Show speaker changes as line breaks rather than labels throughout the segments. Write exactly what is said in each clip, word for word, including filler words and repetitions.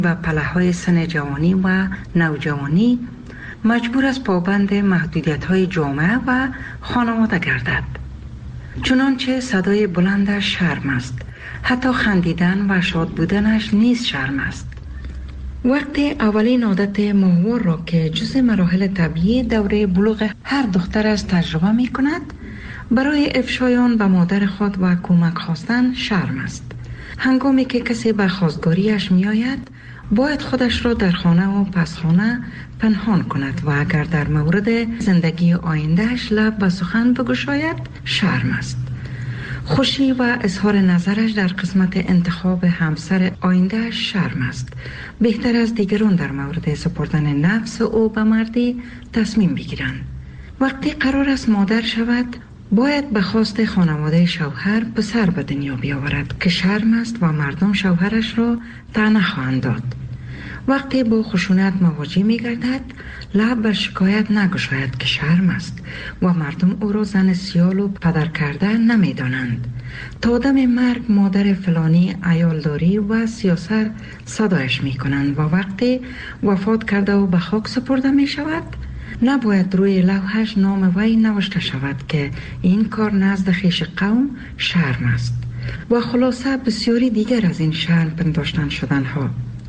و پله‌های سن جوانی و نوجوانی مجبور است پابند محدودیت‌های جامعه و خانواده گردد. چنانچه صدای بلندش شرم است. حتی خندیدن و شاد بودنش نیز شرم است. وقتی اولین عادت ماهوار را که جزء مراحل طبیعی دوره بلوغ هر دختر است تجربه می کند، برای افشای آن به مادر خود و کمک خواستن شرم است. هنگامی که کسی به خواستگاریش می آید، باید خودش را در خانه و پس خانه پنهان کند و اگر در مورد زندگی آیندهش لب به سخن بگشاید شرم است. خوشی و اظهار نظرش در قسمت انتخاب همسر آیندهش شرم است. بهتر از دیگران در مورد سپردن نفس او به مردی تصمیم بگیرند. وقتی قرار است مادر شود، باید به خواست خانواده شوهر پسر به دنیا بیاورد که شرم است و مردم شوهرش را طعنه خواهند داد. وقتی با خشونت مواجه می گردد، لب بر شکایت نگشاید که شرم است و مردم او را زن سیال و پدر کرده نمی دانند. تا دم مرگ مادر فلانی عیالداری و سیاست صدایش می کنند و وقتی وفات کرده و به خاک سپرده می شود، نباید روی لوحش نام وی نوشته شود که این کار نزد خویش قوم شرم است. و خلاصه بسیاری دیگر از این شرم پنداشتن شدن ها.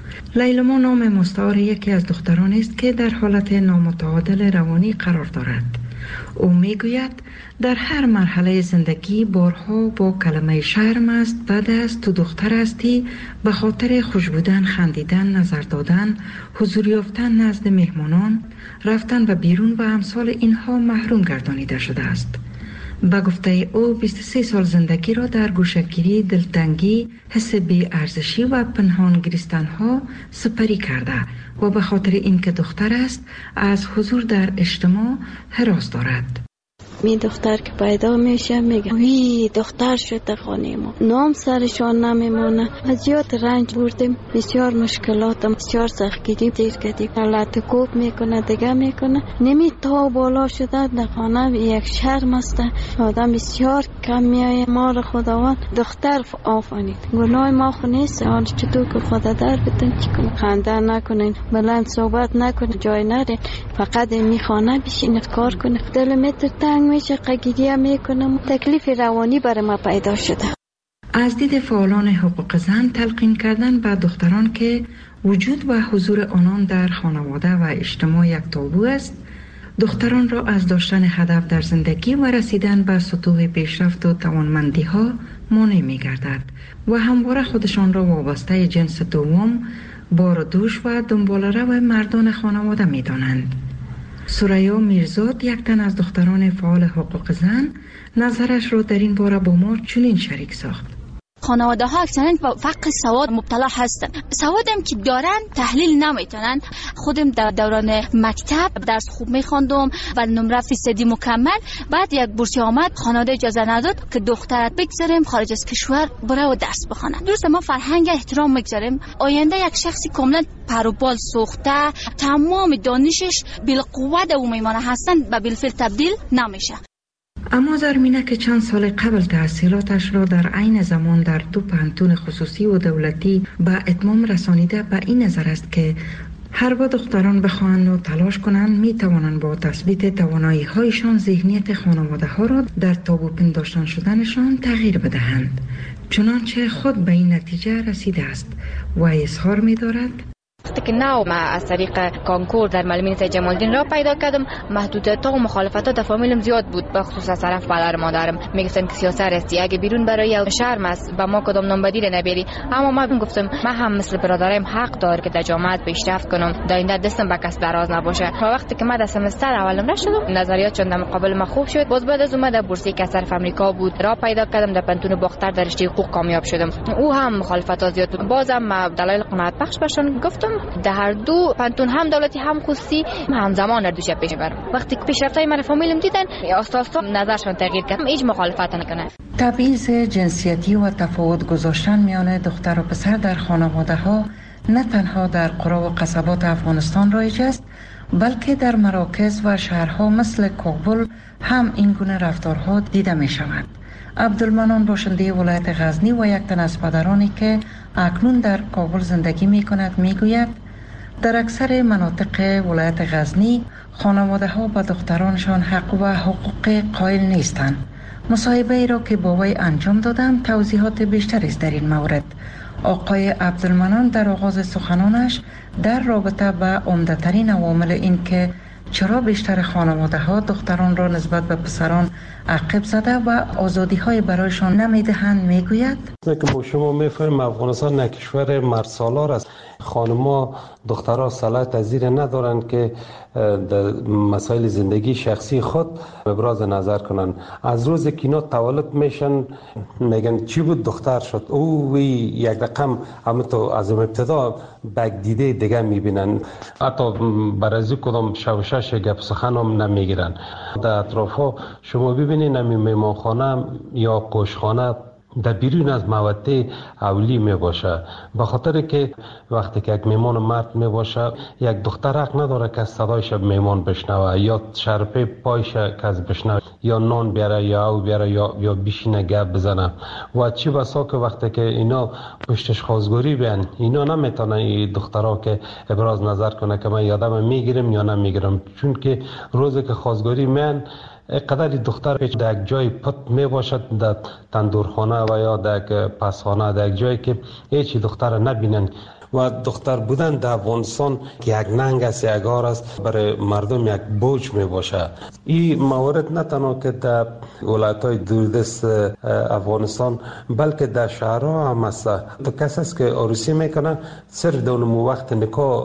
لیلما نام مستعار یکی از دختران است که در حالت نامتعادل روانی قرار دارد. او میگوید در هر مرحله زندگی بارها با کلمه شرم است، بد است، تو دختر هستی، به خاطر خوش بودن، خندیدن، نظر دادن، حضور یافتن نزد مهمانان، رفتن و بیرون و امثال اینها محروم گردانیده شده است. با گفته او بیست و سه سال زندگی را در گوشه‌گیری، دلتنگی، حس بی ارزشی و پنهان گریستن ها سپری کرده و به خاطر اینکه دختر است از حضور در اجتماع هراس دارد.
می دختر که پیدا میشه میگه وی دختر شده خانه ما، نام سرشان نمیمونه. از زیاد رنج بردیم، بسیار مشکلات، بسیار سختگیری دیر کردیم. حالت کوب میکنه دیگه میکنه، نمی تا بالا شده در خانه یک شرم است. آدم بسیار کم میایه. ما را خداوند دختر آفرید، گناه ما خو نیست. حال چطور که خدا در بتن چیکنه، خنده نکنین، بلند صحبت نکنین، جای نرین، فقط می خانه بشین کار کنین. دل متر تنگ میشه، قگیری میکنم، تکلیف روانی برای ما پیدا شده.
از دید فعالان حقوق زن تلقین کردن به دختران که وجود و حضور آنان در خانواده و اجتماع یک تابو است، دختران را از داشتن هدف در زندگی و رسیدن به سطوح پیشرفت و توانمندی ها مانع می گردد و همواره خودشان را وابسته جنس دوم، بار و دوش و دنبال رو مردان خانواده می دانند. سریا میرزاد، یک تن از دختران فعال حقوق زن، نظرش را در این باره با ما چنین شریک ساخت.
خانواده ها اکثرا با فقر سواد مبتلا هستن. سوادم که دارن تحلیل نمیتونن. خودم در دوران مکتب درس خوب میخوندم و نمره فیصدی مکمل. بعد یک بورسی آمد، خانواده اجازه نداد که دخترت بگذاریم خارج از کشور بره و درس بخونه. درسته ما فرهنگ احترام میگذاریم. آینده یک شخصی کاملا پر و بال سوخته، تمام دانشش بالقوت او میمانه هستن و بالفعل تبدیل نمیشه.
اما زرمینه که چند سال قبل تحصیلاتش را در عین زمان در دو پانتون خصوصی و دولتی به اتمام رسانیده به این نظر است که هر با دختران بخواهند و تلاش کنند می توانند با تثبیت توانایی هایشان ذهنیت خانواده ها را در تابو پنداشتن شدنشان تغییر بدهند. چنانچه خود به این نتیجه رسیده است و اظهار می دارد:
وقتی که نو ما از طریق کانکور در معلمین سید جمال الدین را پیدا کردم، محدودیت و مخالفت در فامیلم زیاد بود، به خصوص از طرف پدر مادرم. میگفتن که سیاست هستی، اگه بیرون برای شرم است با ما کدام نام بدیل نبری. اما من گفتم من هم مثل برادرم حق دار که در جامعه پیشرفت کنم، در این دستم به کس دراز نباشه. و وقتی که من در سمستر اولم رشدم، نظریاتشون در مقابل ما خوب شد. باز بعد از اومد در بورسی که از طرف آمریکا بود را پیدا کردم، در پنتون باختر در رشته حقوق کامیاب شدم. او هم مخالفت زیاد بود. بازم دلایل قناعت بخش برشون گفتم. در هر دو پنتون هم دولتی هم خصوصی همزمان دوش پیش برم. وقتی که پیشرفتای من فامیلم دیدن، آساسا نظرشون تغییر کرد. هیچ مخالفت نکنه.
تبعیض جنسیتی و تفاوت گذاشتن میان دختر و پسر در خانواده ها نه تنها در قرا و قصبات افغانستان رایج است، بلکه در مراکز و شهرها مثل کابل هم این گونه رفتارها دیده می شود. عبدالمنان باشنده ولایت غزنی و یک تن از پدرانی که اکنون در کابل زندگی می کند می گوید در اکثر مناطق ولایت غزنی خانواده ها به دخترانشان حق و حقوق قائل نیستند. مصاحبه ای را که با وی انجام دادم توضیحات بیشتری است در این مورد. آقای عبدالمنان در آغاز سخنانش در رابطه به عمده‌ترین عوامل این که چرا بیشتر خانواده ها دختران را نسبت به پسران عقب زده و آزادی های برایشان نمیدهند میگوید
که با شما میفهمیم افغانستان نه کشور مرد سالار است. خانم‌ها دخترها صلاحیت پذیر ندارند که در مسائل زندگی شخصی خود ابراز نظر کنند. از روز که اینا تولد میشن میگن چی بود دختر شد او وی یک رقم اما تو از ابتدا بگ دیده دیگه میبینن. حتی برای کدام شوشش گپ سخن هم نمیگیرن. در اطراف شما ببینید نمی میمانخانه یا کوشخانه در بیرون از موده اولی می باشه، به خاطر که وقتی که یک میمان مرد می باشه یک دختر حق نداره که صدایش میمان بشنوه یا شرپه پایش کس بشنوه یا نان بیاره یا او بیاره یا یا بیشینه گپ بزنه. و چی بسا که وقتی که اینا پشتش خواستگاری بیان اینا نمیتونن این دخترها که ابراز نظر کنه که من یادم میگیرم یا نمیگیرم، چون که روزی که خواستگاری میان قدر دختر که در یک جای پت می باشد در تندورخانه و یا در پسخانه در یک جایی که هیچ دختر نبینن و دختر بودن در افغانستان که یک ننگ است یک آر است برای مردم یک بوج می باشه. این موارد نه تنها که در ولایت‌های دوردست افغانستان بلکه در شهرها هم است. تو کسی است که عروسی میکنه صرف در وقت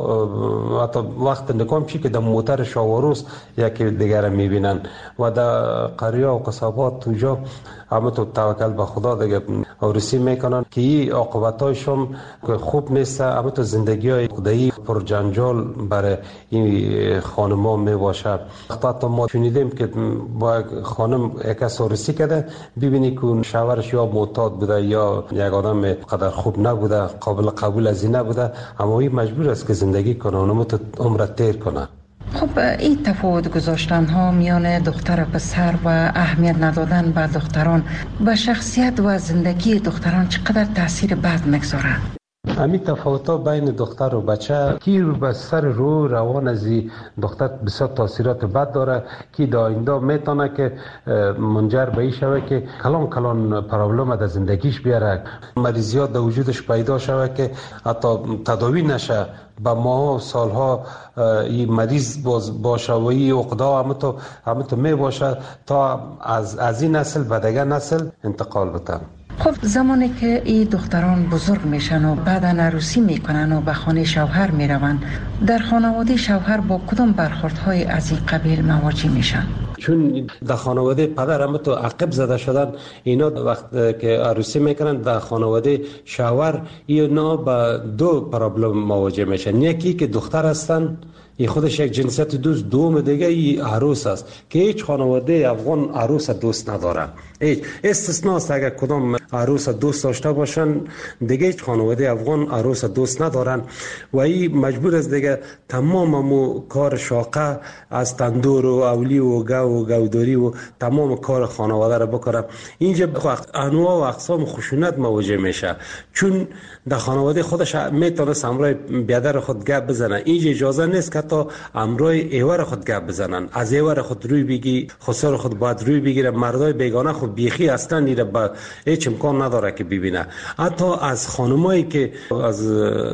نکاح حتی وقت نکاح میشه که در موتر شاوروس یکی دیگر میبینن و در قریه و قصابات توجا اما تو توکل به خدا دیگه عروسی میکنن که این عاقبتایشون خوب نیست. اما تو زندگی های خدایی پر جنجال برای این خانم ها می باشه. حتی ما شنیدیم که با خانم یک عروسی کرده ببینی که شوهرش یا معتاد بوده یا یک آدم قدر خوب نبوده قابل قبول از این نبوده اما این مجبور است که زندگی کنه اونم تو عمر تیر کنه.
خب این تفاوت گذاشتن ها میان دختر و پسر و اهمیت ندادن به دختران به شخصیت و زندگی دختران چقدر تاثیر بد میگذاره؟
همین تفاوت‌ها بین دختر و بچه کی رو به سر رو روان از دختر بسیار تاثیرات بد داره که در آینده میتونه که منجر به این شوه که کلان کلان پرابلم در زندگیش بیاره، مریضیات در وجودش پیدا شوه که حتی تداوی نشه، با ماه و سالها این مریض باشه و این عقدا همه تو همه تو می باشه تا از از این نسل به دیگر نسل انتقال بتن.
خب زمانی که این دختران بزرگ میشن و بعدا عروسی میکنن و به خانه شوهر میروند در خانواده شوهر با کدام برخوردهای از این قبیل مواجه میشن؟
چون در خانواده پدر هم تو عقب زده شدن اینا وقت که عروسی میکنن در خانواده شوهر اینا با دو پرابلم مواجه میشن. یکی که دختر هستن این خودش یک جنسیت دوست، دوم دیگه این عروس است که هیچ خانواده افغان عروس دوست نداره. هیچ استثناء است اگر کدام عروس دوست داشته باشن دیگه هیچ خانواده افغان عروس دوست ندارن و این مجبور است دیگه تمام مو کار شاقه از تندور و اولی و گو و گوداری و تمام کار خانواده را بکنه. اینجا انواع و اقسام خشونت مواجه میشه چون در خانواده خودش میتونه امرای بیادر خود گپ بزنه. اینجا اجازه نیست که تا امرای ایوار خود گپ بزنن، از ایوار خود روی بگی خسر خود باید روی بگیره. مردای بیگانه خود بیخی اصلا نیره با هیچ امکان نداره که ببینه. حتی از خانمایی که از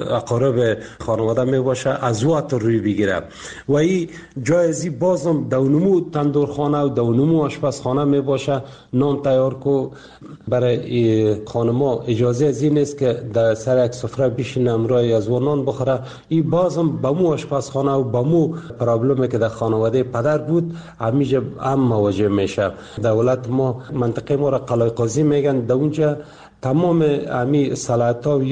اقارب خانواده می باشه از وقت روی بگیره و این جایزی بازم دونمو تندورخانه و دونمو آشپزخانه می باشه نان تیار کو برای خانما اجازه از این است که در سر یک سفره بشینه امرای از نان بخوره. این بازم با مو آشپزخانه و با مو پرابلمی که در خانواده پدر بود همیشه هم مواجه میشه. دولت ما منطقه ما را قلعه قاضی میگن، در اونجا تمام امی صلاحیت‌ها یا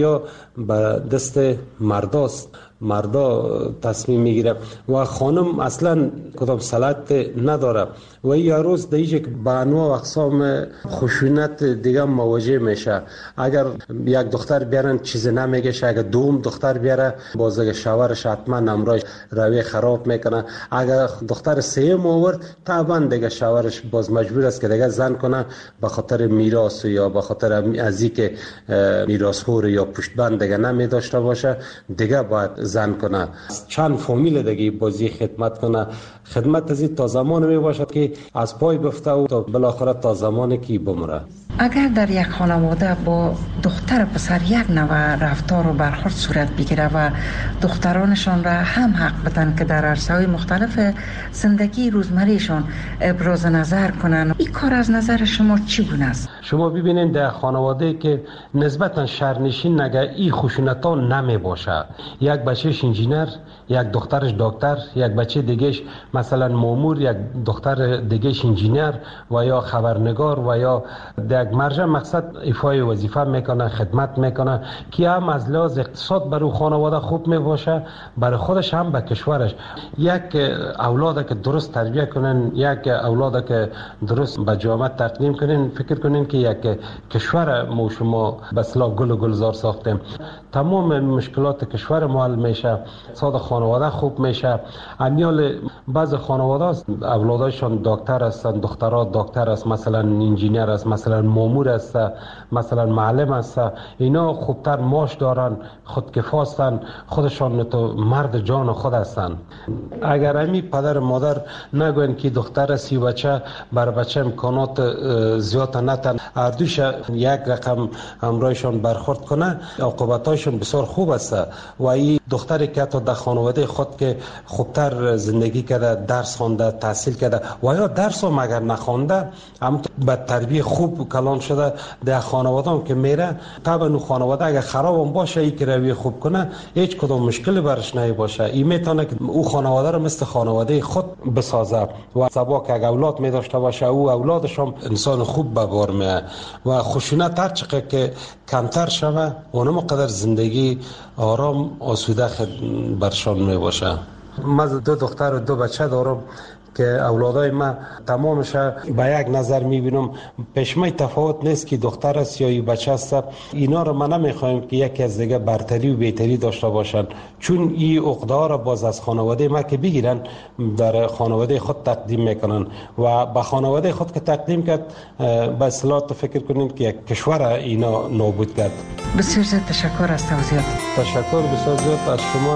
به دست مرداست، مردا تصمیم میگیره و خانم اصلا کدام صلاحیت نداره و یا روز دیگه که با انواع و اقسام خشونت دیگه مواجه میشه. اگر یک دختر بیارن چیزی نمیگه، اگر دوم دختر بیاره باز اگر شوهرش حتما امرای روی خراب میکنه. اگر دختر سوم آورد طبعا دیگه شوهرش باز مجبور است که دیگه زن کنه به خاطر میراث یا به خاطر از اینکه میراثخوار یا پشتبند دیگه نمی داشته باشه دیگه باید زن کنه. چند فامیل دیگه بازی خدمت کنه. خدمت از این تا زمان می باشد که از پای بفته و تا بالاخره تا زمانی که بمره.
اگر در یک خانواده با دختر پسر یک نوع رفتار و برخورد صورت بگیره و دخترانشان را هم حق بدن که در عرصه‌های مختلف زندگی روزمرهشان ابراز نظر کنن، این کار از نظر شما چی گونه است؟
شما ببینید در خانواده که نسبتا شهرنشین نگه این خشونت‌ها نمی باشه، یک بچهش انجینر، یک دخترش دکتر، یک بچه دیگهش مثلا مامور، یک دختر دیگهش انجینر و یا خبرنگار و یا یک مرجع مقصد ایفای وظیفه میکنه، خدمت میکنه که هم از لحاظ اقتصاد برای خانواده خوب میباشه، برای خودش هم به کشورش. یک اولاد که درست تربیت کنن، یک اولاد که درست به جامعه تقدیم کنن، فکر کنین که یک کشور ما شما به اصطلاح گل و گلزار ساختیم. تمام مشکلات کشور ما حل میشه، اقتصاد خانواده خوب میشه. امیال بعض خانواده اولادایشان دکتر هستن، دخترها دکتر است، مثلا انجینیر است، مثلا مامور است، مثلا معلم است، اینا خوبتر معاش دارن، خودکفا هستن، خودشان تو مرد جان خود هستن. اگر امی پدر مادر نگوین که دختر سی بچه بر بچه امکانات زیاد نتن، اردوش یک رقم همراهشان برخورد کنه، عاقبتایشان بسیار خوب است. و این دختری که تا در خانواده خود که خوبتر زندگی کرده، درس خوانده، تحصیل کرده و یا درس هم اگر نخوانده هم به تربیت خوب کلان شده در خانواده هم که میره، طبعا خانواده اگر خراب هم باشه ای که روی خوب کنه هیچ کدام مشکلی برش نمی باشه. این میتونه که او خانواده رو مثل خانواده خود بسازه و سبا که اگر اولاد می داشته باشه او اولادش هم انسان خوب به بار میاد و خشونت هر چقدر که کمتر شوه اونم قدر زندگی آرام آسوده برشان می باشه. من دو دختر و دو بچه دارم که اولادای من تمامش به یک نظر میبینم، پیشمای تفاوت نیست که دختر است یا بچه است. اینا رو من نمیخوایم که یکی از دیگه برتری و بهتری داشته باشن، چون این عقده ها را باز از خانواده ما که بگیرن در خانواده خود تقدیم میکنن و به خانواده خود که تقدیم کرد به اصطلاح فکر کنین که یک کشور اینا نابود کرد.
بسیار زیاد تشکر از توضیحات.
تشکر بسیار زیاد از شما.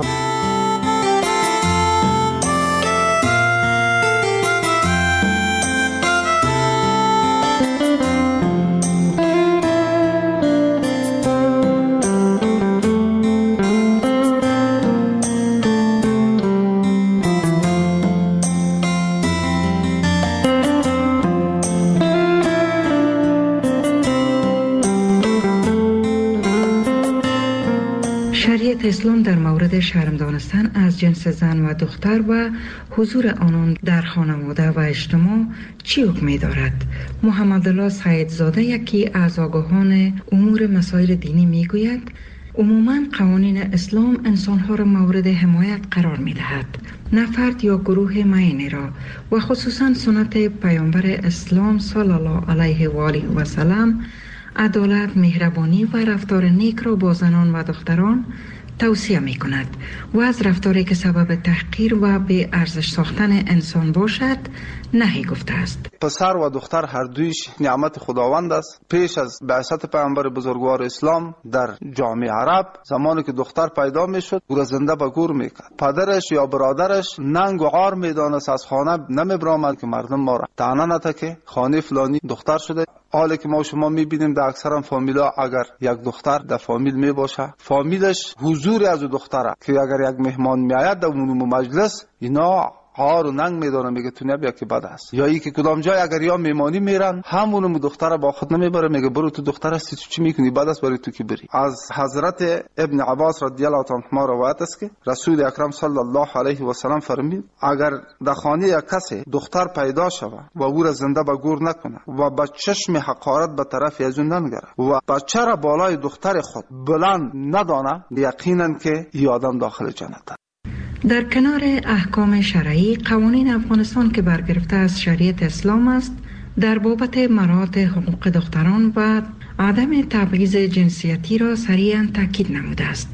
شریعت اسلام در مورد شرم دانستن از جنس زن و دختر و حضور آنان در خانواده و اجتماع چی حکمی دارد؟ محمد الله سیدزاده یکی از آگاهان امور مسائل دینی می گوید عموماً قوانین اسلام انسانها را مورد حمایت قرار می دهد، نه فرد یا گروه معینی را، و خصوصاً سنت پیامبر اسلام صلی الله علیه و آله و سلم عدالت، مهربانی و رفتار نیک را با زنان و دختران توصیه می کند و از رفتاری که سبب تحقیر و به ارزش ساختن انسان باشد نهی گفته است.
پسر و دختر هر دویش نعمت خداوند است. پیش از بعثت پیامبر بزرگوار اسلام در جامعه عرب زمانی که دختر پیدا می شد او را زنده به گور می کرد. پدرش یا برادرش ننگ و عار می دانست، از خانه نمی برآمد که مردم ما را طعنه نده که خانه فلانی دختر شده. حالی که ما شما می بینیم در اکثر فامیلا اگر یک دختر در فامیل می باشه، فامیلش حضور از دختره که اگر یک مهمان می آید در عموم مجلس اینا عار و ننگ میدونه میگه تو نبیا که بد است. یا ای که کدام جای اگر یا میمانی میرن همونو دختر با خود نمیبره میگه برو تو دختر هستی تو چی میکنی بد است برای تو کی بری. از حضرت ابن عباس رضی الله عنهما روایت است که رسول اکرم صلی الله علیه و سلم فرمود اگر در خانه یک کسی دختر پیدا شود و او را زنده به گور نکنه و با چشم حقارت به طرف از اون ننگره و بچه را بالای دختر خود بلند ندانه یقینا که این آدم داخل جنت.
در کنار احکام شرعی، قوانین افغانستان که برگرفته از شریعت اسلام است در بابت مراعات حقوق دختران و عدم تبعیض جنسیتی را صریحاً تاکید نموده است.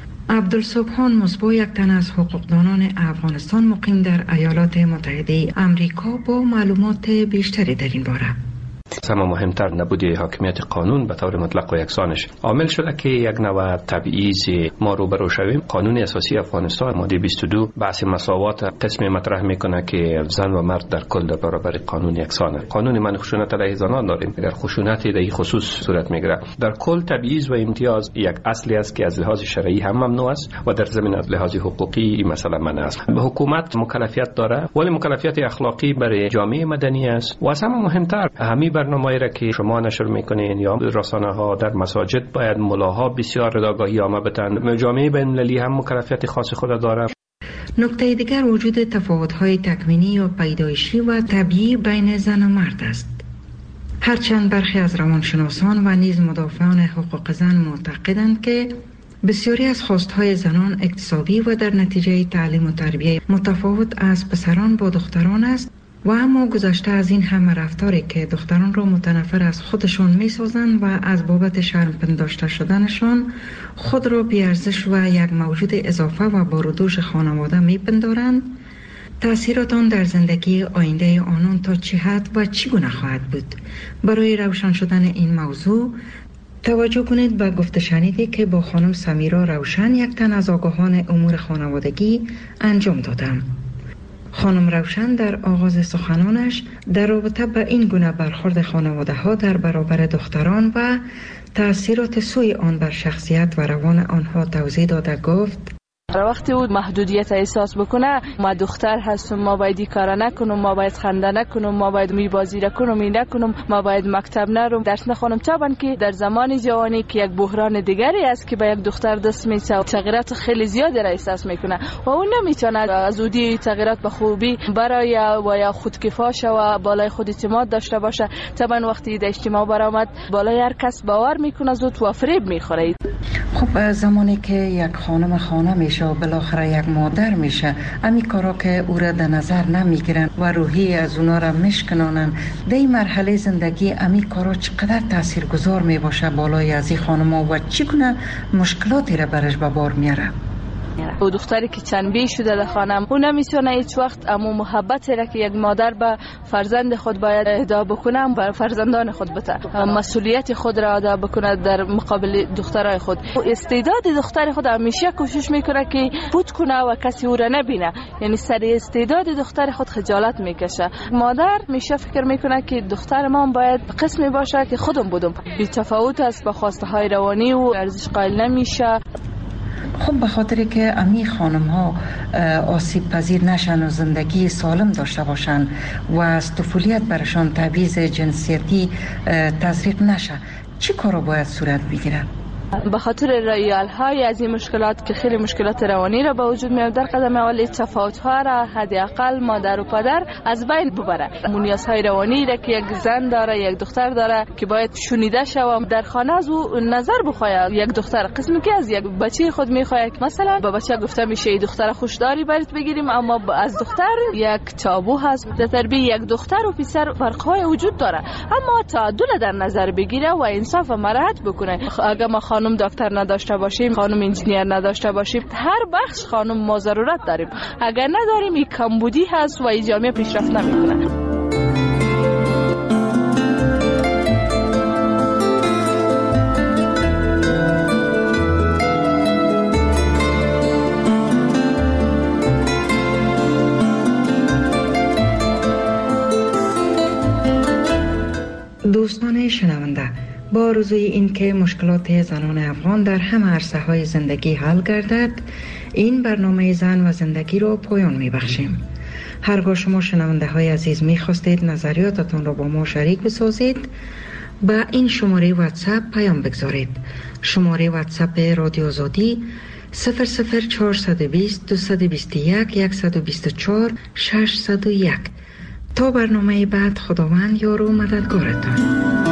عبدالسبحان مصباح، یک تن از حقوقدانان افغانستان مقیم در ایالات متحده آمریکا، با معلومات بیشتری در این باره.
اما مهمتر نبودی حاکمیت قانون به طور مطلق و یکسانش عامل شده که یک نوع تبعیض ما روبرو شویم. قانون اساسی افغانستان ماده بیست و دو بحث مساوات قسم مطرح میکنه که زن و مرد در کل در برابر قانون یکسانه. قانون من خشونت علیه زنان داریم، اگر خشونتی در این خصوص صورت میگیره در کل تبعیض و امتیاز یک اصلی است که از لحاظ شرعی هم ممنوع است و در ضمن از لحاظ حقوقی این مسئله منع است. به حکومت مکلفیت داره ولی مکلفیت اخلاقی برای جامعه مدنی است و از همه مهمتر همین برنامه‌ای را که شما نشر میکنین یا رسانه ها در مساجد باید ملاها بسیار آگاهی عامه بدن. جامعه بین‌المللی هم مکلفیت خاص خود داره.
نکته دیگر وجود تفاوت‌های تکوینی و پیدایشی و طبیعی بین زن و مرد است. هرچند برخی از روانشناسان و نیز مدافعان حقوق زن معتقدند که بسیاری از خواستهای زنان اکتسابی و در نتیجه تعلیم و تربیت متفاوت از پسران با دختران است و اما گذشته از این همه رفتاری که دختران را متنفر از خودشان می سازند و از بابت شرم پنداشته شدنشان خود را بی‌ارزش و یک موجود اضافه و بارودوش خانواده می پندارند، تأثیرات آن در زندگی آینده آنان تا چه حد و چگونه خواهد بود؟ برای روشن شدن این موضوع توجه کنید به گفته شنیدی که با خانم سمیرا روشن، یک تن از آگاهان امور خانوادگی، انجام دادم. خانم روشن در آغاز سخنانش در رابطه با این گونه برخورد خانواده ها در برابر دختران و تأثیرات سوی آن بر شخصیت و روان آنها توضیح داده گفت:
وقتی او محدودیت احساس بکنه ما دختر هستم، ما باید این کارا نکنم، ما باید خنده نکنم، ما باید می بازی نکنم، این نکنم، ما باید مکتب نرم، درس نخونم، طبعا که در زمان جوانی که یک بحران دیگری است که به یک دختر دست میشه، تغییرات خیلی زیادی را احساس میکنه و اون نمیتونه از اودی تغییرات به خوبی برای و یا خودکفا شوه، بالای خود اعتماد داشته باشه. طبعا وقتی در اجتماع برآمد بالای هر کس باور میکنه زود و فریب میخوره.
خب زمانی که یک خانم خانه میشه و بالاخره یک مادر میشه، امی کارا که او را در نظر نمیگیرن و روحی از اونا را میشکنانن، در این مرحله زندگی امی کارا چقدر تاثیرگذار میباشه بالای از این خانم و چگونه مشکلاتی را برش به بار میاره؟
او دختری که چنبی شده در خانم او نمیتونه هیچ وقت امو محبتی را که یک مادر به فرزند خود باید اهدا بکنه بر فرزندان خود بده، مسئولیت خود را ادا بکنه در مقابل دخترای خود. استعداد دختر خود همیشه کوشش میکنه که فوت کنه و کسی او را نبینه، یعنی سر استعداد دختر خود خجالت میکشه. مادر میشه فکر میکنه که دختر ما باید قسمی باشه که خودم بودم، بی تفاوت است با خواسته های روانی و ارزش قائل نمیشه.
خب به خاطر که امی خانم ها آسیب پذیر نشن و زندگی سالم داشته باشن و از طفولیت برشان تبعیض جنسیتی تزریق نشه، چی کارو باید صورت بگیره؟
به خاطر ریال های از این مشکلات که خیلی مشکلات روانی را به وجود میاد، در قدم اول تفاوت ها را حداقل مادر و پدر از بین ببره. نیاز های روانی را که یک زن داره یک دختر داره که باید شنیده شوه، در خانه از او نظر بخواه. یک دختر قسمی که از یک بچه خود میخواه، مثلا به بچه گفته میشه ای دختر خوشداری برات بگیریم، اما از دختر یک تابو هست. در تربیت یک دختر و پسر فرق های وجود داره، اما تعادل در نظر بگیره و انصاف و مراعات بکنه. اگر ما خانم دکتر نداشته باشیم، خانم انجینیر نداشته باشیم، هر بخش خانم ما ضرورت داریم. اگر نداریم این کمبودی هست و این جامعه پیشرفت نمیکنه.
دوستان شنونده، با آرزوی این که مشکلات زنان افغان در همه عرصه های زندگی حل گردد، این برنامه زن و زندگی را پایان می بخشیم. هرگاه شما شنونده های عزیز می خواستید نظریاتتان را با ما شریک بسازید، با این شماره واتساپ پیام بگذارید. شماره واتساپ رادیو آزادی صفر صفر چهارصد و بیست دویست و بیست و یک صد و بیست و چهار ششصد و یک. تا برنامه بعد، خداوند یار و مددگارتان.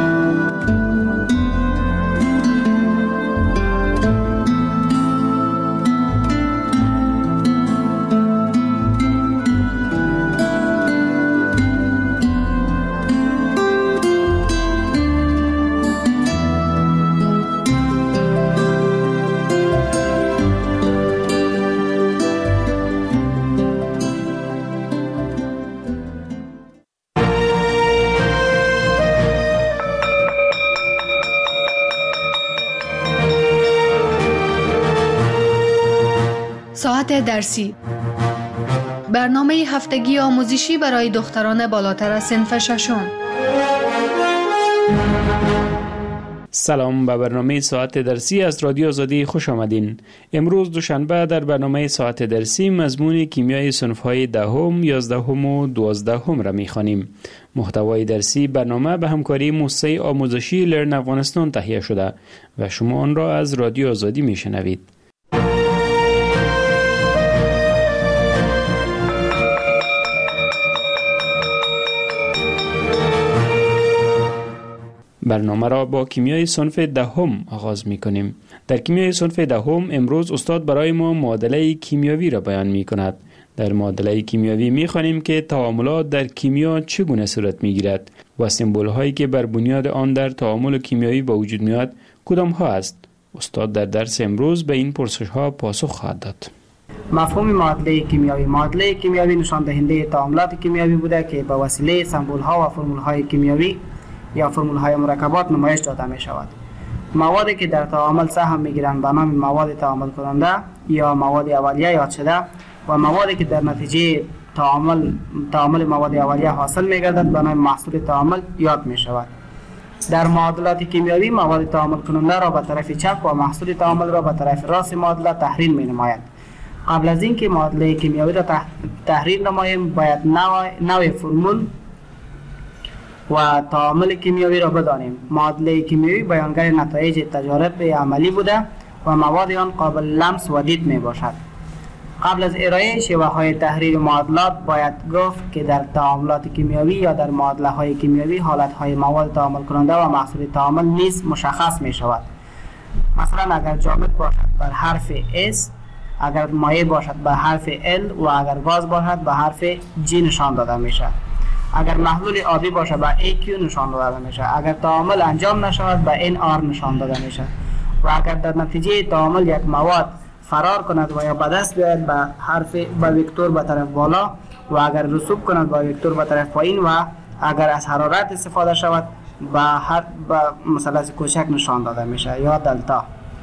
ساعت درسی، برنامه هفتگی آموزشی برای دختران بالاتر از صنف ششم.
سلام، به برنامه ساعت درسی از رادیو آزادی خوش آمدین. امروز دوشنبه در برنامه ساعت درسی مضمون کیمیای صنف‌های دهم، یازدهم و دوازدهم را می‌خوانیم. محتوای درسی برنامه به همکاری موسسه آموزشی لرن افغانستان تهیه شده و شما آن را از رادیو آزادی می‌شنوید. برنامه را با کیمیای صنف دهم آغاز می کنیم. در کیمیای صنف دهم امروز استاد برای ما معادله کیمیاوی را بیان می کند. در معادله کیمیاوی می خوانیم که تعاملات در کیمیا چگونه صورت می گیرد و سمبول هایی که بر بنیاد آن در تعامل کیمیایی به وجود می آید کدام ها است. استاد در درس امروز به این پرسش ها پاسخ خواهد داد.
مفهوم معادله کیمیاوی: معادله کیمیاوی نشان دهنده تعاملات کیمیاوی بوده که به وسیله سمبول ها و فرمول های کیمیاوی یا فرمول های مرکبات نمایش داده می شود. موادی که در تعامل سهم می گیرند به نام مواد تعامل کننده یا مواد اولیه یاد شده و موادی که در نتیجه تعامل تعامل مواد اولیه حاصل می گردد به نام محصول تعامل یاد می شود. در معادلات کیمیاوی مواد تعامل کننده را به طرف چپ و محصول تعامل را به طرف راست معادله تحریل می نماید. قبل از اینکه معادله کیمیاوی را تحریل نماییم باید نوع نوع فرمول و تعامل کیمیاوی را بدانیم. معادله کیمیاوی بیانگر نتایج تجارب عملی بوده و مواد آن قابل لمس و دید می باشد. قبل از ارائه شیوه های تحریل معادلات باید گفت که در تعاملات کیمیاوی یا در معادله های کیمیاوی حالت های مواد تعامل کننده و محصول تعامل نیز مشخص می شود. مثلا اگر جامد باشد بر حرف S، اگر مایع باشد به حرف L و اگر گاز باشد به حرف G نشان داده می شود. اگر محلول آبی باشه به ای کیو نشان داده میشه. اگر تعامل انجام نشود به ان آر نشان داده میشه. و اگر در نتیجه تعامل یک مواد فرار کند و یا به دست بیاید به حرف به وکتور به طرف بالا و اگر رسوب کند به وکتور به طرف پایین و اگر از حرارت استفاده شود به هر به مثلث کوچک نشان داده میشه یا دلتا.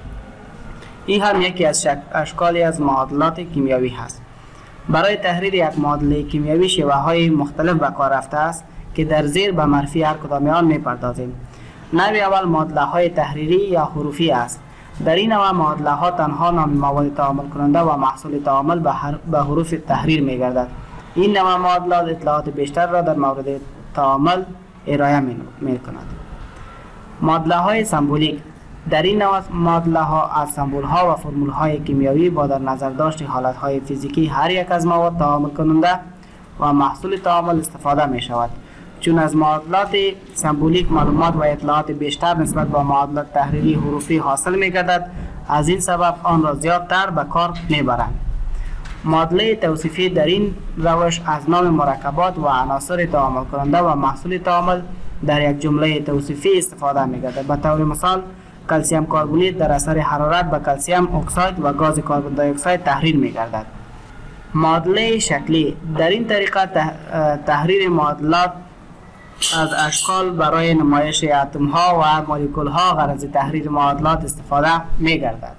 این هم یکی از اشکالی از معادلات کیمیاوی هست. برای تحریر یک معادله کیمیاوی شیوه های مختلف به کار رفته است که در زیر به معرفی هر کدام آن میپردازیم. نوع اول معادله های تحریری یا حروفی است. در این نوع معادله ها تنها نام مواد تعامل کننده و محصول تعامل به, به حروف تحریر میگردد. این نوع معادلات اطلاعات بیشتر را در مورد تعامل ارائه می کند. معادله های سمبولیک: در این نوع معادله ها از سمبول ها و فرمول های کیمیاوی با در نظر داشت حالت های فیزیکی هر یک از مواد تعامل کننده و محصول تعامل استفاده می شود. چون از معادلات سمبولیک معلومات و اطلاعات بیشتر نسبت با معادلات تحریری حروفی حاصل می گردد، از این سبب آن را زیادتر به کار می برند. معادله توصیفی در این روش از نام مرکبات و عناصر تعامل کننده و محصول تعامل در یک جمله توصیفی استفاده می گردد. به طور مثال کلسیم کربونیت در اثر حرارت به کلسیم اکساید و گاز کربن دی اکساید تحریر می گردد. معادله شکلی: در این طریقه تحریر معادلات از اشکال برای نمایش اتم ها و مولکول ها غرض تحریر معادلات استفاده می گردد.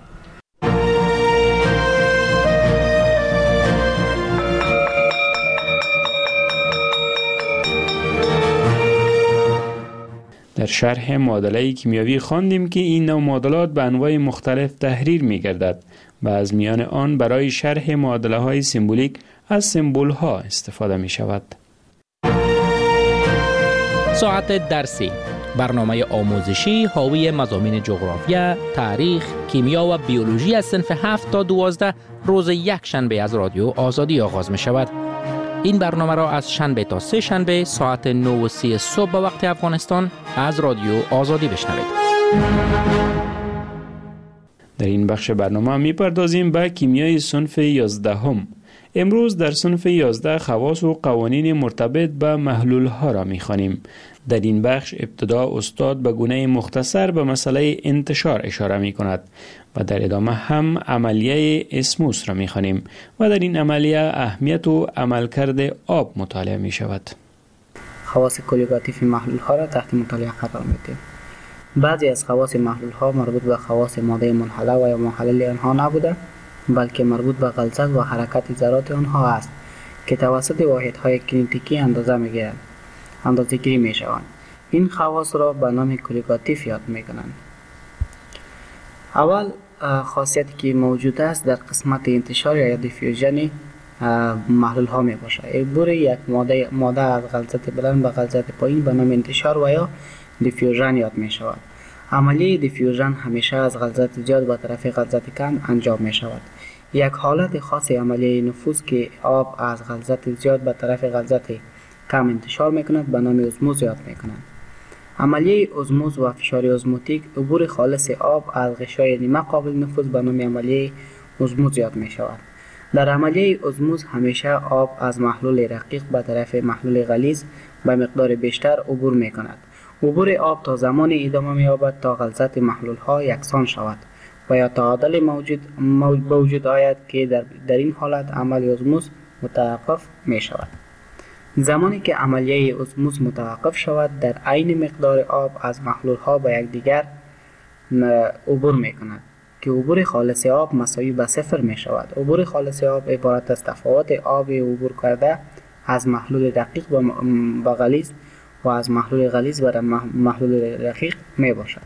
در شرح معادله کیمیاوی خواندیم که این نوع معادلات به انواع مختلف تحریر می گردد. و از میان آن برای شرح معادله های سمبولیک از سمبول ها استفاده می شود.
ساعت درسی، برنامه آموزشی حاوی مضامین جغرافیا، تاریخ، کیمیا و بیولوژی از صنف هفت تا دوازده روز یک شنبه از رادیو آزادی آغاز می شود. این برنامه را از شنبه تا سه شنبه ساعت نه و سی صبح به وقت افغانستان از رادیو آزادی بشنوید.
در این بخش برنامه می پردازیم به کیمیای صنف یازدهم. امروز در صنف یازده خواص و قوانین مرتبط به محلول ها را می خوانیم. در این بخش ابتدا استاد به گونه مختصر به مسئله انتشار اشاره می کند و در ادامه هم عملیه اسموس را می خوانیم و در این عملیه اهمیت و عملکرد آب مطالعه می شود.
خواص کلیگاتیف محلول ها را تحت مطالعه قرار میدیم. بعضی از خواص محلول ها مربوط به خواص ماده منحله و یا محلل آنها نبوده، بلکه مربوط به غلظت و حرکت ذرات آنها است که توسط واحدهای کینتیکی اندازه میگیرند، اندازه گیری می شوند. این خواص را به نام کلیگاتیف یاد می کنند. اول خاصیتی که موجود است در قسمت انتشار یا دیفیوژن محلول ها می باشد. عبور یک ماده ماده از غلظت بلند به غلظت پایین به نام انتشار و یا دیفیوژن یاد می شود. عملیه دیفیوژن همیشه از غلظت زیاد به طرف غلظت کم انجام می شود. یک حالت خاص عملیه نفوذ که آب از غلظت زیاد به طرف غلظت کم انتشار می کند به نام اسموز یاد می کنند. عملیه اسموز و فشار اسموتیک عبور خالص آب از غشای نیمه قابل نفوذ به نام عملیه اسموز یاد می شود. در عملیه اسموز همیشه آب از محلول رقیق به طرف محلول غلیظ به مقدار بیشتر عبور می کند. عبور آب تا زمان ادامه می یابد تا غلظت محلول ها یکسان شود و یا تعادل موجود موجود آید که در, در این حالت عمل اسموز متوقف می شود. زمانی که عملیه اسموز متوقف شود در عین مقدار آب از محلول ها به یکدیگر عبور می کند که عبور خالص آب مساوی به صفر می شود. عبور خالص آب عبارت از تفاوت آب عبور کرده از محلول دقیق به غلیظ و از محلول غلیظ بر محلول رقیق می باشد.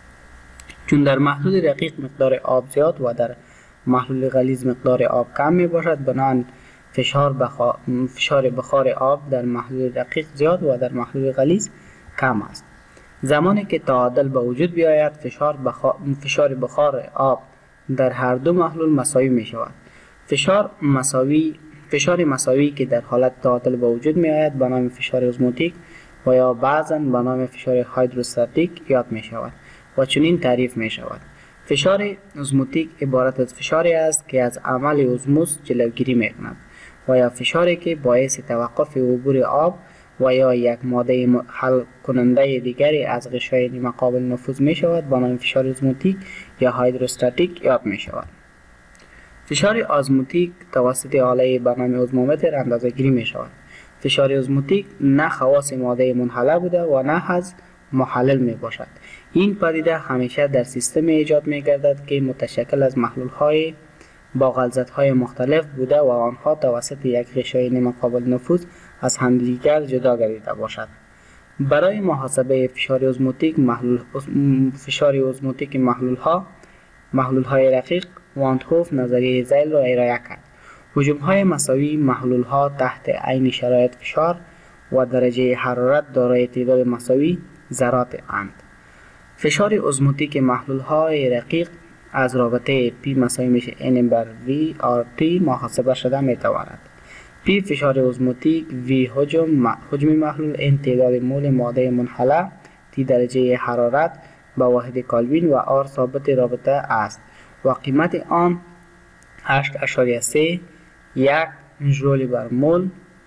چون در محلول رقیق مقدار آب زیاد و در محلول غلیظ مقدار آب کم می باشد، بنابراین فشار بخار فشار بخار آب در محلول رقیق زیاد و در محلول غلیظ کم است. زمانی که تعادل به وجود بیاید فشار بخار فشار بخار آب در هر دو محلول مساوی می شود. فشار مساوی فشار مساوی که در حالت تعادل به وجود می آید به نام فشار اسموتیک و یا بعضاً به نام فشار هایدروستاتیک یاد می شود و چنین تعریف می شود. فشار اسموتیک عبارت از فشاری است که از عمل اسموز جلوگیری می کند و یا فشاری که باعث توقف عبور آب و یا یک ماده حل کننده دیگری از غشای نیمه قابل نفوذ می شود به نام فشار اسموتیک یا هایدروستاتیک یاد می شود. فشار اسموتیک توسط آله به نام اسمومتر اندازه گیری می شود. فشار اسموتیک نه خواص ماده منحله بوده و نه از محلل می باشد. این پدیده همیشه در سیستم ایجاد می گردد که متشکل از محلول های با غلظت های مختلف بوده و آنها توسط یک غشای نیمه قابل نفوذ از همدیگر جدا گردیده باشد. برای محاسبه فشار اسموتیک محلول فشار اسموتیک محلول ها محلول های رقیق وان هوف نظریه زیل را ارائه کرد. حجم های مساوی محلول ها تحت عین شرایط فشار و درجه حرارت دارای تعداد مساوی ذرات اند. فشار اسموتیک محلول های رقیق از رابطه P مساوی میشه N بر V R T محاسبه شده می تواند. P فشار اسموتیک، V حجم حجم محلول، N تعداد مول ماده منحله، T درجه حرارت با واحد کلوین و R ثابت رابطه است و قیمت آن هشت اشاریه سه یک ژول بر مول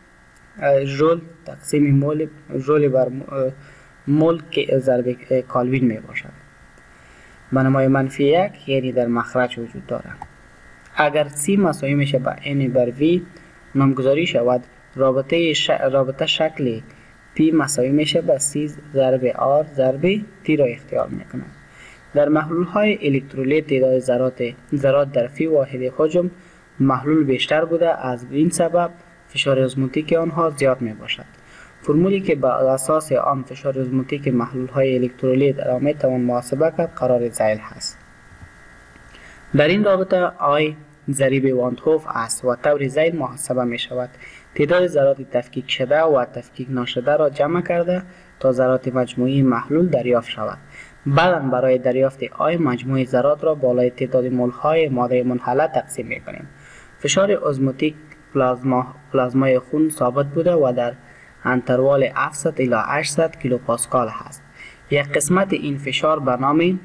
ژول تقسیم مول ژول بر مول که ضرب کلوین می باشد. بنمای منفی یک یعنی در مخرج وجود دارد. اگر C مساوی میشه با N بر V نامگذاری شود، رابطه ش... رابطه شکل P مساوی میشه با C ضرب R ضرب T را اختیار میکنه. در محلول های الکترولیت تعداد ذرات ذرات در فی واحد حجم محلول بیشتر بوده، از این سبب فشار اسموتیک آنها زیاد می باشد. فرمولی که بر اساس آن فشار اسموتیک محلول های الکترولیت را می توان محاسبه کرد قرار ذیل هست. در این رابطه آی ضریب وانتهوف است و طور ذیل محاسبه می شود. تعداد ذرات تفکیک شده و تفکیک نشده را جمع کرده تا ذرات مجموعی محلول دریافت شود. بعدا برای دریافت آی مجموعه ذرات را بالای تعداد مول های ماده منحله تقسیم می کنیم. فشار ازموتیک پلازما پلازمای خون ثابت بوده و در انتروال هفتصد الی هشتصد کیلو پاسکال است. یک قسمت این فشار به نام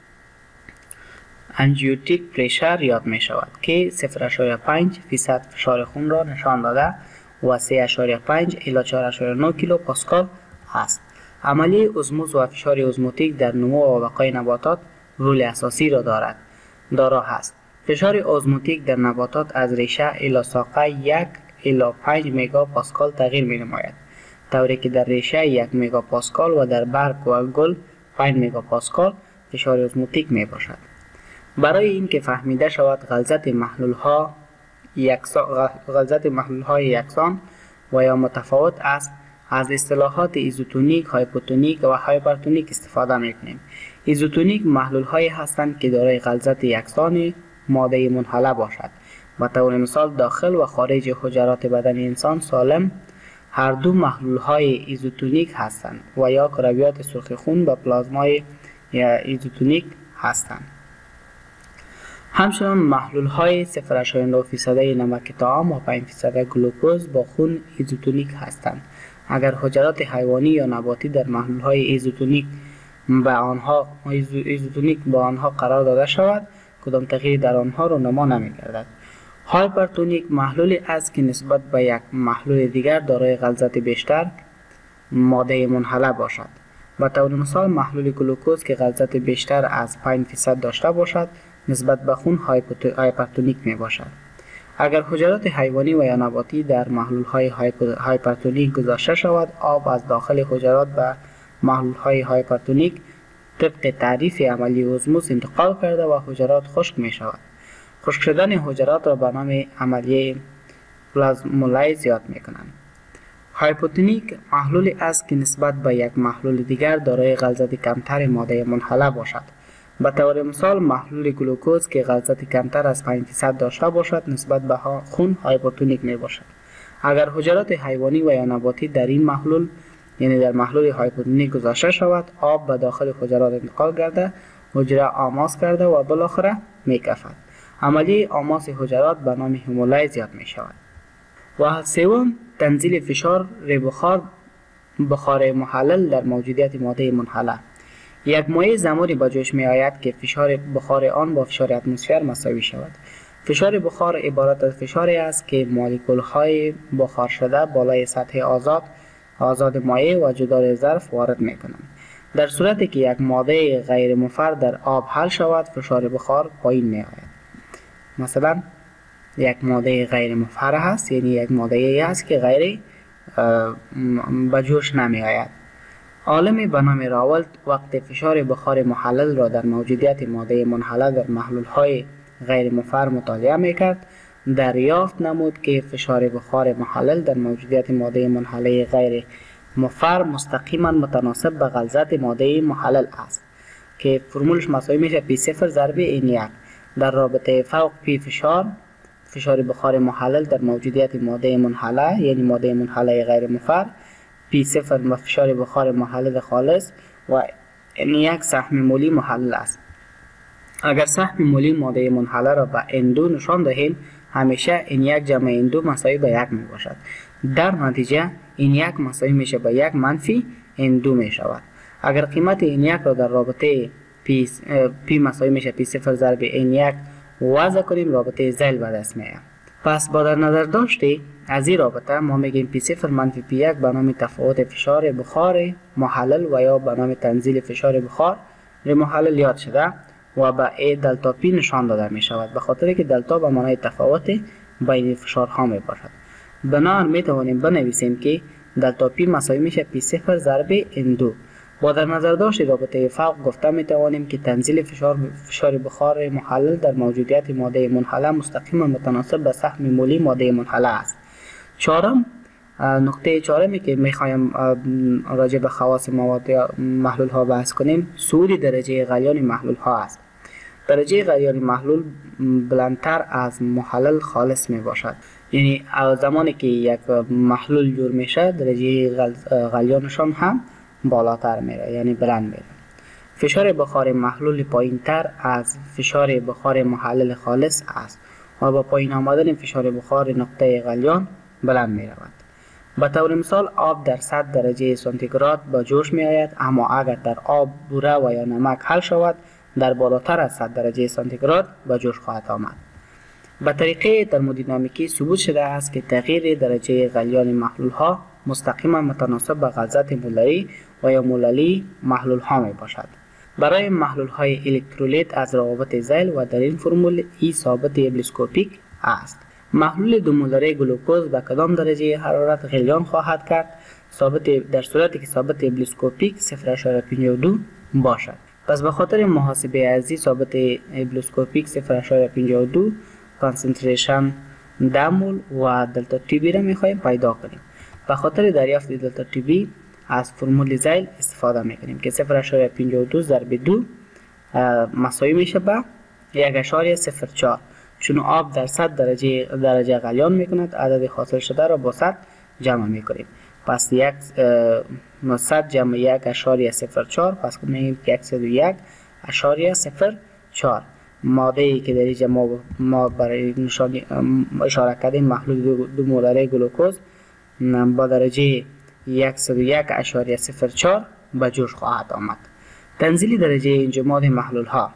انژیوتیک پرشر یاد می شود که صفر ممیز پنج فیصد فشار خون را نشان داده و سه ممیز پنج الی چهار ممیز نه کیلو پاسکال است. عملیه ازموز و فشار ازموتیک در نمو و بقای نباتات رول اساسی را دارد دارا است. فشار ازموتیک در نباتات از ریشه الی ساقه یک الی پنج مگا پاسکال تغییر می نماید، طوری که در ریشه یک مگا پاسکال و در برگ و گل پنج مگا پاسکال فشار ازموتیک می باشد. برای اینکه فهمیده شود غلظت محلول ها یکسان غلظت محلول های یکسان و یا متفاوت است، از اصطلاحات ایزوتونیک، هایپوتونیک و هایپرتونیک استفاده می‌کنیم. ایزوتونیک محلول هایی هستند که دارای غلظت یکسان ماده منحله باشد. به طور مثال داخل و خارج حجرات بدن انسان سالم هر دو محلول های ایزوتونیک هستند و یا کرویات سرخ خون به پلازمای ایزوتونیک هستند. همچنان محلول های صفر ممیز نه فیصد نمک طعام و پنج فیصد گلوکوز با خون ایزوتونیک هستند. اگر حجرات حیوانی یا نباتی در محلول های ایزوتونیک به آنها ایزوتونیک با آنها قرار داده شود، کدام تغییری در آنها رونما نمی‌گردد. هایپرتونیک محلولی است که نسبت به یک محلول دیگر دارای غلظت بیشتر ماده منحله باشد. به طور مثال محلول گلوکوز که غلظت بیشتر از پنج فیصد داشته باشد نسبت به خون هایپرتونیک می باشد. اگر حجرات حیوانی و یا نباتی در محلول های هایپرتونیک گذاشته شود، آب از داخل حجرات به محلول های هایپرتونیک طبق تعریف عملی ازموز انتقال کرده و حجرات خشک می شود. خشک شدن حجرات را به نام عملیه پلازمولیز یاد می کنند. هایپوتونیک محلولی است که نسبت به یک محلول دیگر دارای غلظت کمتر ماده منحله باشد. به طور مثال محلول گلوکوز که غلظت کمتر از پنج فیصد داشته باشد نسبت به خون هایپوتونیک می باشد. اگر حجرات حیوانی و یا نباتی در این محلول یعنی در محلول هایپوتونیک گذاشته شود، آب به داخل حجرات انتقال کرده، حجره آماس کرده و بالاخره می کفد. عملیه آماس حجرات به نام هیمولیز یاد می شود. و سوم تنزیل فشار بخار بخار محلل در موجودیت ماده منحله. یک مایع زمانی به جوش می آید که فشار بخار آن با فشار اتمسفر مساوی شود. فشار بخار عبارت از فشاری است که مولکول های بخار شده بالای سطح آزاد آزاد مایع و جدار ظرف وارد می کنند. در صورتی که یک ماده غیر مفر در آب حل شود، فشار بخار پایین می آید. مثلا یک ماده غیر مفر هست، یعنی یک ماده ای است که غیر به جوش نمی آید. عالم به نام راولت وقت فشار بخار محلل را در موجودیت ماده منحله در محلول های غیر مفر مطالعه می کرد، دریافت نمود که فشار بخار محلل در موجودیت ماده منحله غیر مفر مستقیما متناسب به غلظت ماده محلل است که فرمولش مساوی میشه پی صفر ضرب این یک در رابطه فوق پی فشار فشار بخار محلل در موجودیت ماده منحله یعنی ماده منحله غیر مفر پی صفر و فشار بخار محلل خالص و این یک سهم مولی محلل است. اگر سهم مولی ماده منحله را به ان دو نشان دهیم، همیشه این یک جمع این دو مساوی به یک می باشد. در نتیجه این یک مساوی میشه به یک منفی این دو می شود. اگر قیمت این یک را در رابطه پی, پی مساوی میشه پی صفر ضرب این یک وضع کنیم، رابطه ذیل به دست میاد. پس با در نظر داشته از این رابطه ما میگیم پی صفر منفی پی یک به نام تفاوت فشار بخار محلل و یا به نام تنزیل فشار بخار محلل یاد شده و به ای دلتا پی نشان داده می شود، به خاطر که دلتا به معنای تفاوت بین فشارها می باشد. بنابراین می توانیم بنویسیم که دلتا پی مساوی میشه پی صفر ضرب این دو. با در نظر داشت رابطه فوق گفته می توانیم که تنزیل فشار فشار بخار محلل در موجودیت ماده منحله مستقیما متناسب به سهم مولی ماده منحله است. چهارم نقطه چهارمی که می خواهیم راجع به خواص مواد یا محلول ها بحث کنیم، صعود درجه غلیان محلول ها است. درجه غلیان محلول بلندتر از محلل خالص می باشد. یعنی زمانی که یک محلول جور میشه درجه غلیانشان هم بالاتر میره، یعنی بلند میره. فشار بخار محلول پایین تر از فشار بخار محلل خالص است و با پایین آمدن فشار بخار نقطه غلیان بلند می رود. به طور مثال آب در صد درجه سانتیگراد به جوش می آید، اما اگر در آب بوره و یا نمک حل شود در بالاتر از صد درجه سانتیگراد به جوش خواهد آمد. به طریقه ترمودینامیکی ثبوت شده است که تغییر درجه غلیان محلول ها مستقیما متناسب با غلظت مولری و یا موللی محلول ها می باشد. برای محلول های الکترولیت از روابط ذیل و در این فرمول ای ثابت ابلیسکوپیک است. محلول دو مولری گلوکوز به کدام درجه حرارت غلیان خواهد کرد؟ ثابت در صورتی که ثابت ابلیسکوپیک صفر ممیز پنجاه و دو باشد. پس به خاطر محاسبه ازی ثابت ابلیسکوپیک صفر ممیز پنجاه و دو کانسنتریشن ده مول و دلتا تی بی را میخواهیم پیدا کنیم. به خاطر دریافت دلتا تی بی از فرمول ذیل استفاده میکنیم که صفر ممیز پنجاه و دو ضرب دو مساوی میشه به یک ممیز صفر چهار. چون آب در صد درجه درجه غلیان میکند عدد حاصل شده را با صد جمع میکنیم. پس یک صد جمع یک ممیز صفر چهار، پس میگیم که صد و یک ممیز صفر چهار. ماده ای که در اینجا ما ما برای نشانی اشاره کردیم محلول دو, دو مولری گلوکوز با درجه صد و یک ممیز صفر چهار به جوش خواهد آمد. تنزیل درجه انجماد محلول ها.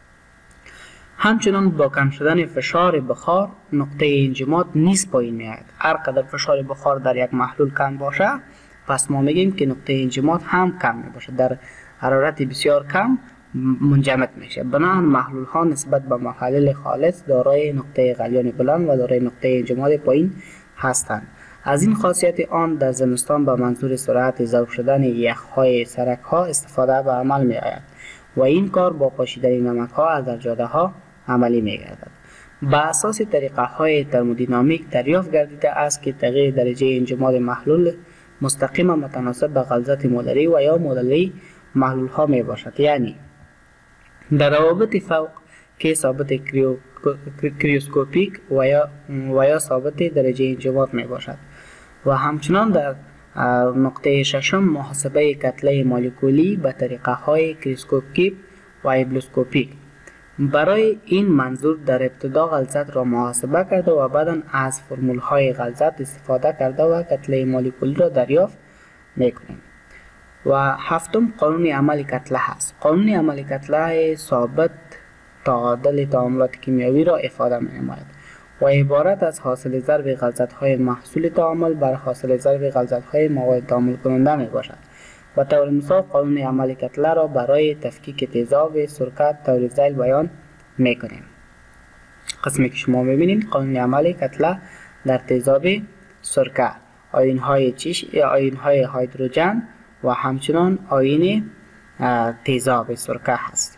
همچنان با کم شدن فشار بخار نقطه انجماد نیز پایین می آید. هر قدر فشار بخار در یک محلول کم باشه پس ما میگیم که نقطه انجماد هم کم می باشه، در حرارت بسیار کم منجمد میشه. بنابراین محلول ها نسبت به محلل خالص دارای نقطه غلیان بلند و دارای نقطه انجماد پایین هستند. از این خاصیت آن در زمستان به منظور سرعت ذوب شدن یخهای سرک ها استفاده به عمل می آید و این کار با پاشیدن نمک ها از در جاده ها عملی می گردد. با اساس طریقه های ترمودینامیک دریافت گردیده است که تغییر درجه انجماد محلول مستقیما متناسب به غلظت مولری و یا موللی محلول ها می باشد. یعنی در روابط فوق که ثابت کریو کریوسکوپیک و یا و یا ثابت درجه انجماد می باشد و همچنان در نقطه ششم محاسبه کتله مولکولی به طریقه های کریوسکوپیک و ابلیسکوپیک. برای این منظور در ابتدا غلظت را محاسبه کرده و بعدا از فرمول های غلظت استفاده کرده و کتله مولکولی را دریافت میکنیم. و هفتم قانون عمل کتله هست. قانون عمل کتله ثابت تعادل تعاملات کیمیایی را افاده می نماید و عبارت از حاصل ضرب غلظت های محصول تعامل بر حاصل ضرب غلظت های مواد تعامل کننده می باشد. به طور مثال قانون عمل کتله را برای تفکیک تیزاب سرکه طور ذیل بیان می کنیم. قسمی که شما می بینید قانون عمل کتله در تیزاب سرکه آیون های چیش آیون های هیدروژن و همچنان آیون تیزاب سرکه هست.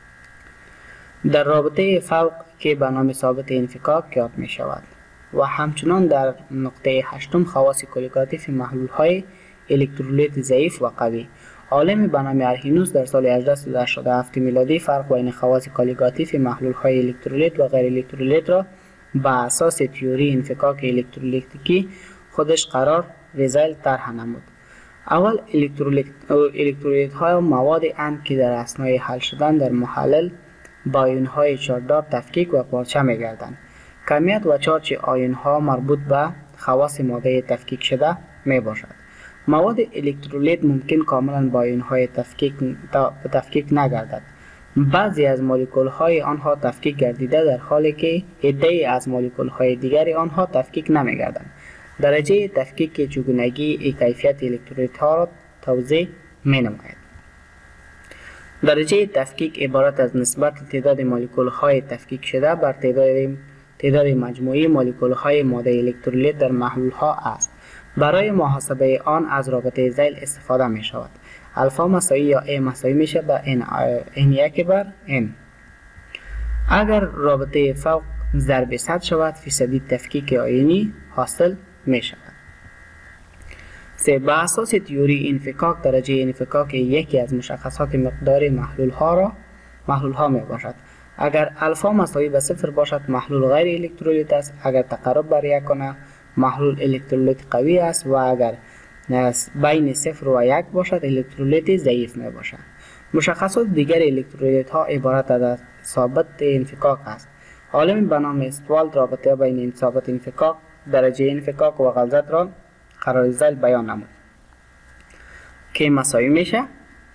در رابطه فوق که به نام ثابت انفکاک یاد می شود و همچنان در نقطه هشتم خواص کلیگاتیف محلول های الکترولیت ضعیف و قوی. عالم به نام ارهینوس در سال هزار و هشتصد و هفت میلادی فرق بین خواص کلیگاتیف محلول های الکترولیت و غیر الکترولیت را به اساس تئوری انفکاک الکترولیتیکی خودش قرار ذیل طرح نمود. اول الکترولیت های مواد اند که در اثنای حل شدن در محلل با آیون های چارجدار تفکیک و پارچه می گردند. کمیت و چارج آیون ها مربوط به خواص ماده تفکیک شده می باشد. مواد الکترولیت ممکن کاملا با آیون های تفکیک تفکیک نگردد. بعضی از مولکول های آنها تفکیک گردیده در حالی که عده‌ای از مولکول های دیگری آنها تفکیک نمی گردند. درجه تفکیک چگونگی کیفیت الکترولیت ها را توضیح می نماید. درجه تفکیک عبارت از نسبت تعداد مولکول های تفکیک شده بر تعداد تعداد مجموعی مولکول های ماده الکترولیت در محلول ها است. برای محاسبه آن از رابطه ذیل استفاده می شود. الفا مساوی یا A مساوی میشه به n یک بر n. اگر رابطه فوق ضرب صد شود فیصدی تفکیک آیونی حاصل می شود. سه به اساس تئوری انفکاک درجه انفکاک یکی از مشخصات مقدار محلول ها را محلول ها می باشد. اگر الفا مساوی به صفر باشد محلول غیر الکترولیت است. اگر تقرب بر یک کنه محلول الکترولیت قوی است و اگر بین صفر و یک باشد الکترولیت ضعیف می باشد. مشخصات دیگر الکترولیت ها عبارت از ثابت انفکاک است. عالم به نام استوالد رابطه بین این ثابت انفکاک، درجه انفکاک و غلظت را قرار ذیل بیان نمود که مساوی میشه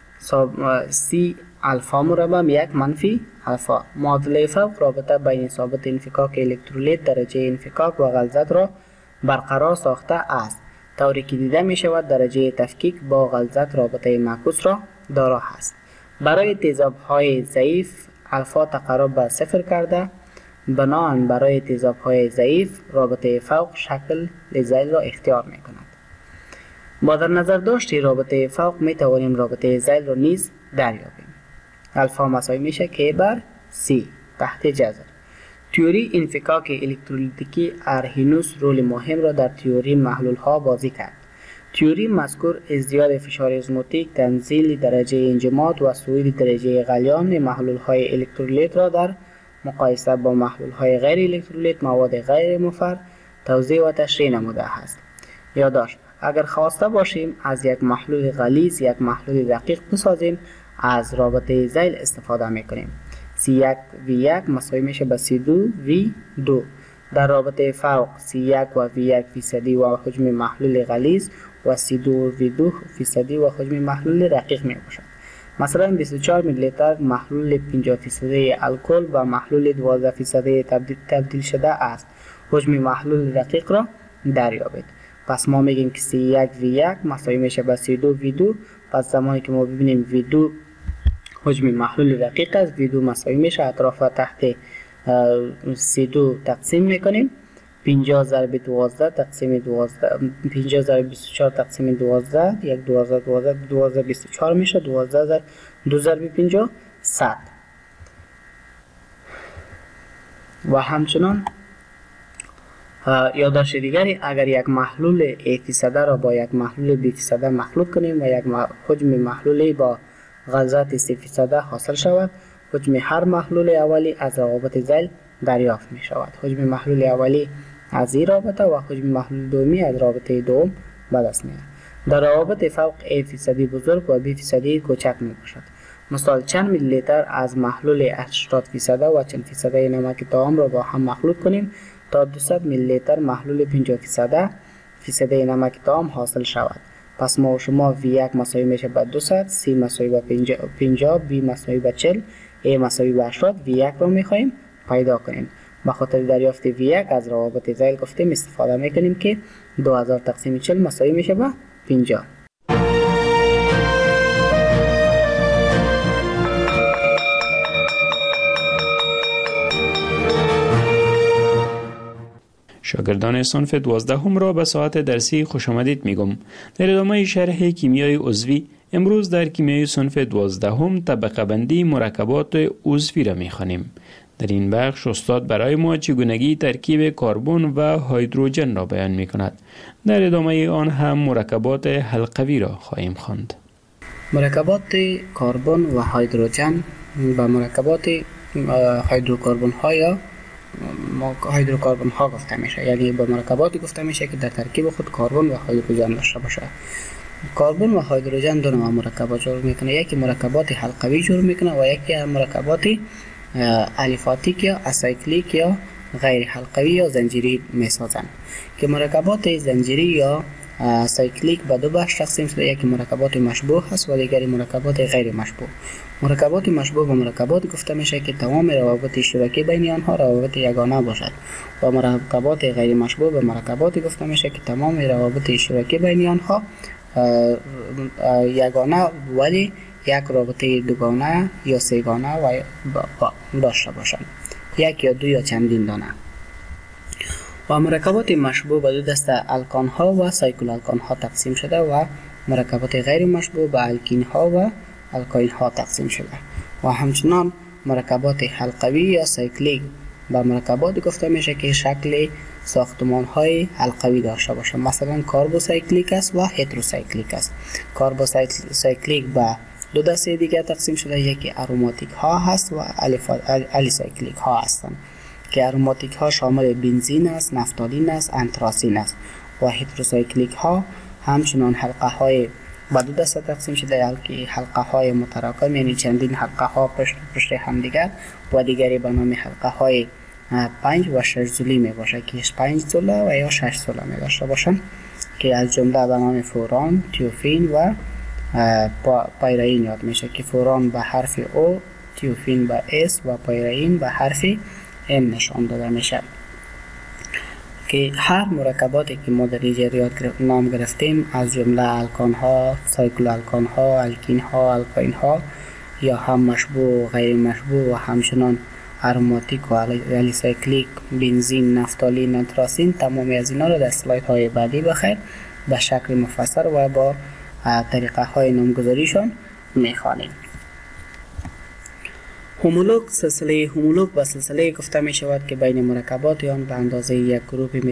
سی الفا مربع یک منفی الفا. معادله فوق رابطه بین ثابت انفکاک الکترولیت، درجه انفکاک و غلظت را برقرار ساخته است، طوری که دیده می شود درجه تفکیک با غلظت رابطه معکوس را دارا است. برای تیزاب های ضعیف الفا تقرب به صفر کرده، بنابراین برای تیزاب های ضعیف رابطه فوق شکل ذیل را اختیار می کند. با در نظر داشتی رابطه فوق می توانیم رابطه ذیل را نیز دریابیم. الفا مساوی میشه که بر سی تحت جذر. تئوری انفکاک الکترولیتیکی ارهینوس رول مهم را در تئوری محلول ها بازی کرد. تئوری مذکور ازدیاد فشار ازموتیک، تنزیل درجه انجماد و صعود درجه غلیان محلول های الکترولیت را در مقایسه با محلول های غیر الکترولیت مواد غیر مفر توضیح و تشریح نموده است. یادداشت: اگر خواسته باشیم از یک محلول غلیظ یک محلول دقیق بسازیم، از رابطه ذیل استفاده میکنیم. سی یک وی یک مساوی میشه به سی دو وی دو. در رابطه فوق سی یک و وی یک فیصدی و حجم محلول غلیظ و سی دو وی دو فیصدی و حجم محلول رقیق می باشد. مثلا بیست و چهار میلی لیتر محلول پنجاه فیصدی الکل و محلول دوازده فیصدی تبدیل, تبدیل شده است. حجم محلول رقیق را دریابید. پس ما میگیم که سی یک وی یک مساوی میشه به سی دو وی دو. پس زمانی که ما ببینیم وی دو حجم محلول رقیق است، وی دو مساوی میشه اطراف تحت سی دو تقسیم میکنیم. پنجاه ضرب دوازده تقسیم دوازده، پنجاه ضرب بیست و چهار تقسیم دوازده، یک دوازده دوازده دوازده بیست و چهار میشه. دوازده ضرب دو ضرب پنجاه صد. و همچنان یادداشت دیگری، اگر یک محلول A فیصده را با یک محلول B فیصده مخلوط کنیم و یک حجم محلولی با غلظت سه فیصده حاصل شود، حجم هر محلول اولی از روابط ذیل دریافت می شود. حجم محلول اولی از این رابطه و حجم محلول دومی از رابطه دوم به دست می آید. در روابط فوق A فیصدی بزرگ و B فیصدی کوچک می باشد. مثال چند میلی لیتر از محلول هشتاد فیصده و چند فیصده نمک طعام را با هم مخلوط کنیم تا دویست میلی لیتر محلول پنجاه فیصده فیصده نمک طعام حاصل شود. پس ما و شما وی یک مساوی میشه به دویست، C مساوی به پنجاه، B مساوی به چهل، A مساوی به هشتاد. وی یک را میخواهیم پیدا کنیم. به خاطر دریافت وی یک از روابط ذیل گفتیم استفاده میکنیم که دو هزار تقسیم چهل مساوی میشه به پنجاه.
شاگردان صنف دوازدهم را به ساعت درسی خوش آمدید میگم. در ادامه شرح کیمیای عضوی امروز در کیمیای صنف دوازدهم طبقه بندی مرکبات عضوی را میخوانیم. در این بخش استاد برای ما چگونگی ترکیب کربن و هیدروژن را بیان میکند. در ادامه آن هم مرکبات حلقوی را خواهیم خواند.
مرکبات کربن و هیدروژن به مرکبات هیدروکربن ها یا هیدروکربن ها گفته میشه، یعنی به مرکباتی گفته میشه که در ترکیب خود کربن و هیدروژن داشته باشه. کربن و هیدروژن دو نوع مرکبات جور میکنه، یکی مرکبات حلقوی جور میکنه و یکی مرکبات الیفاتیک یا اسایکلیک یا غیر حلقوی یا زنجیری میسازن. که مرکبات زنجیری یا سایکلیک به دو بخش تقسیم شده، یکی مرکبات مشبوه هست و دیگری مرکبات غیر مشبوه. مرکبات مشبوه به مرکبات گفته میشه که تمام روابط اشتراکی بین آنها روابط یگانه باشد و مرکبات غیر مشبوه به مرکبات گفته میشه که تمام روابط اشتراکی بین آنها یگانه ولی یک رابطه دوگانه یا سه‌گانه و داشته باشند، یک یا دو یا چندین دانه. و مرکبات مشبوه به دو دسته الکان ها و سایکل الکان ها تقسیم شده و مرکبات غیر مشبوه به الکین ها و الکاین ها تقسیم شده. و همچنان مرکبات حلقوی یا سایکلیک به مرکبات گفته میشه که شکل ساختمان های حلقوی داشته باشه. مثلا کاربوسایکلیک است و هتروسایکلیک است. کاربوسایکلیک به دو دسته دیگر تقسیم شده، یکی اروماتیک ها هست و الیسایکلیک ها هستند که اروماتیک ها شامل بنزین است، نفتالین است، انتراسین است و هیدروسایکلیک ها همچنان حلقه های با دو دسته تقسیم شده، که حلقه های متراکم یعنی چندین حلقه ها پشت پشت هم دیگر و دیگری به نام حلقه های پنج و شش زولی می باشه که پنج زوله و یا شش زوله می داشته باشن که از جمله به نام فوران، تیوفین و پایرین یاد میشه که فوران به حرف او، تیوفین به اس و پایرین به حرف ام نشان داده میشه. که هر مرکباتی که ما در اینجا نام گرفتیم از جمله الکان ها، سایکل الکان ها، الکین ها، الکاین ها یا هم مشبوع و غیر مشبوع و همچنان اروماتیک و الیسایکلیک، بنزین، نفتالین، انتراسین، تمامی از اینا رو در اسلاید های بعدی بخیر به شکل مفصل و با طریقه های نامگذاریشان میخوانیم. هومولوگ، سلسله هومولوگ و سلسله گفته می شود که بین مرکبات آن به اندازه یک گروه